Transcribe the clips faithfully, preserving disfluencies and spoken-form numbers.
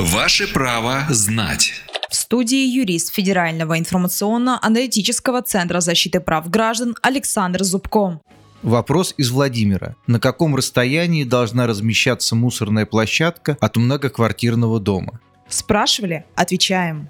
Ваше право знать. В студии юрист Федерального информационно-аналитического центра защиты прав граждан Александр Зубко. Вопрос из Владимира. На каком расстоянии должна размещаться мусорная площадка от многоквартирного дома? Спрашивали? Отвечаем.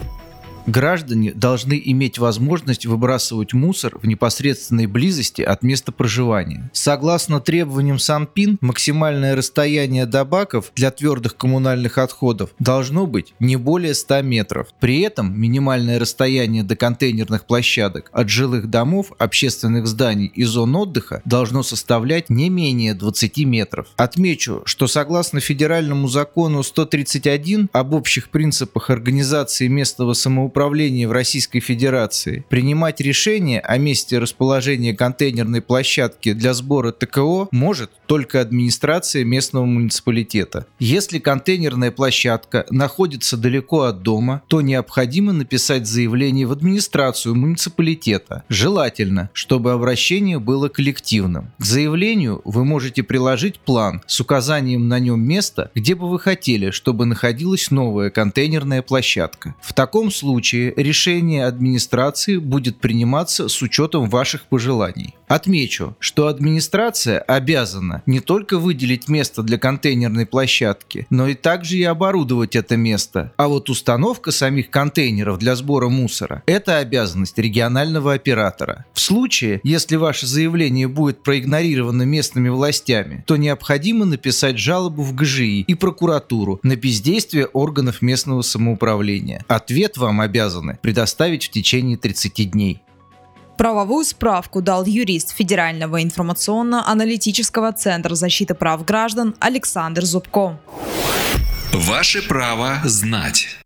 Граждане должны иметь возможность выбрасывать мусор в непосредственной близости от места проживания. Согласно требованиям Санпин, максимальное расстояние до баков для твердых коммунальных отходов должно быть не более ста метров. При этом минимальное расстояние до контейнерных площадок от жилых домов, общественных зданий и зон отдыха должно составлять не менее двадцати метров. Отмечу, что согласно федеральному закону сто тридцать один об общих принципах организации местного самоуправления в Российской Федерации, принимать решение о месте расположения контейнерной площадки для сбора ТКО может только администрация местного муниципалитета. Если контейнерная площадка находится далеко от дома, то необходимо написать заявление в администрацию муниципалитета. Желательно, чтобы обращение было коллективным. К заявлению вы можете приложить план с указанием на нем места, где бы вы хотели, чтобы находилась новая контейнерная площадка. В таком случае решение администрации будет приниматься с учетом ваших пожеланий. Отмечу, что администрация обязана не только выделить место для контейнерной площадки, но и также и оборудовать это место. А вот установка самих контейнеров для сбора мусора – это обязанность регионального оператора. В случае, если ваше заявление будет проигнорировано местными властями, то необходимо написать жалобу в ГЖИ и прокуратуру на бездействие органов местного самоуправления. Ответ вам обязаны предоставить в течение тридцати дней. Правовую справку дал юрист Федерального информационно-аналитического центра защиты прав граждан Александр Зубко. Ваше право знать.